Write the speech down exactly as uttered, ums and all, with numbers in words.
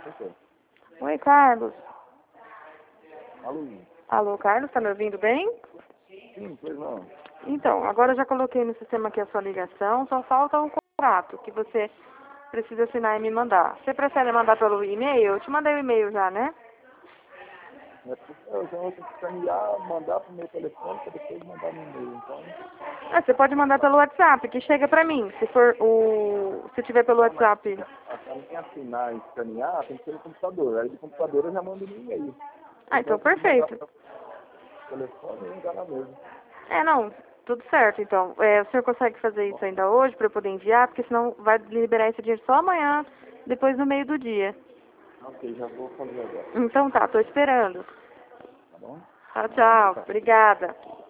Perfeito. Oi, Carlos. Alô? Alô, Carlos, tá me ouvindo bem? Sim, pois não. Então, agora eu já coloquei no sistema aqui a sua ligação, só falta um contrato que você precisa assinar e me mandar. Você prefere mandar pelo e-mail? Eu te mandei o e-mail já, né? É porque eu já vou ter que escanear, mandar pro meu telefone para depois mandar no e-mail. Então, É, você pode mandar pelo WhatsApp, que chega pra mim. Se for o... Se tiver pelo não, mas WhatsApp. para mim assinar e escanear tem que ser no computador. Aí do computador eu já mando no e-mail. Ah, Então então eu preciso mandar perfeito. para o telefone e enviar na mesma. É, não, tudo certo. Então, é, o senhor consegue fazer isso ainda hoje para eu poder enviar? Porque senão vai liberar esse dinheiro só amanhã, depois no meio do dia. Ok, já vou fazer agora. Então tá, tô esperando. Tá bom? Tchau, Não, tchau. tá. Obrigada.